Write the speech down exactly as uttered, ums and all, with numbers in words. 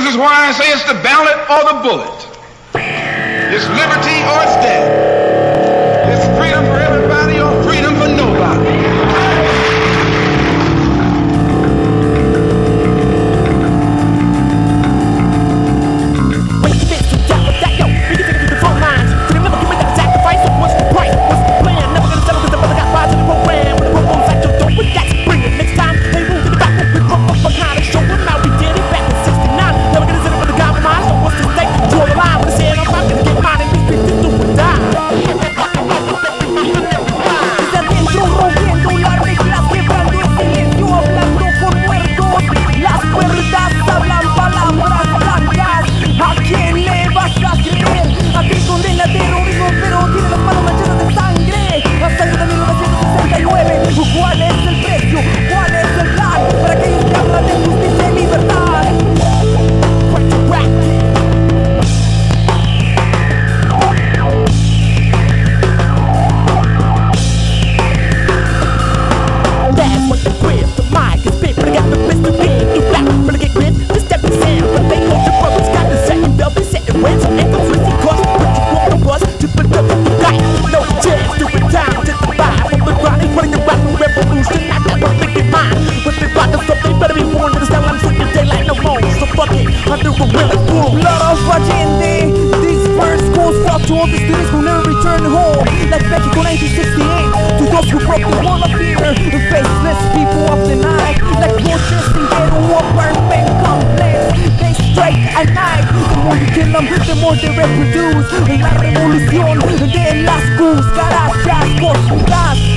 This is why I say it's the ballot or the bullet. It's liberty or it's death. It's freedom for everybody or freedom for nobody. ¿Cuál es el precio? ¿Cuál es el plan? Para aquellos que hablan de justicia y libertad. That's what the grip, the mic is spit, but I got the bliss to be. You black, but I get grit, this step is sound. But they hold your brothers, got the second belt, they setting wins. Ain't the fifty cost, but you want the bus to put up the guy. No chance to retire, just to buy from the grind. Running around the revolution, I never think in mind. But they bought the stuff, they better be warned to the style I'm sleeping daylight no more. So fuck it, I do a real boom. Blood of agenda, these first goes out to all the students who never return home. Like Mexico nineteen sixty-eight, to those who broke the wall of fear. And faceless people of the night, like protesting ghetto apartment complex. They strike at night, the more you kill them, the more they reproduce. La revolución de las cúcaras, por su gas.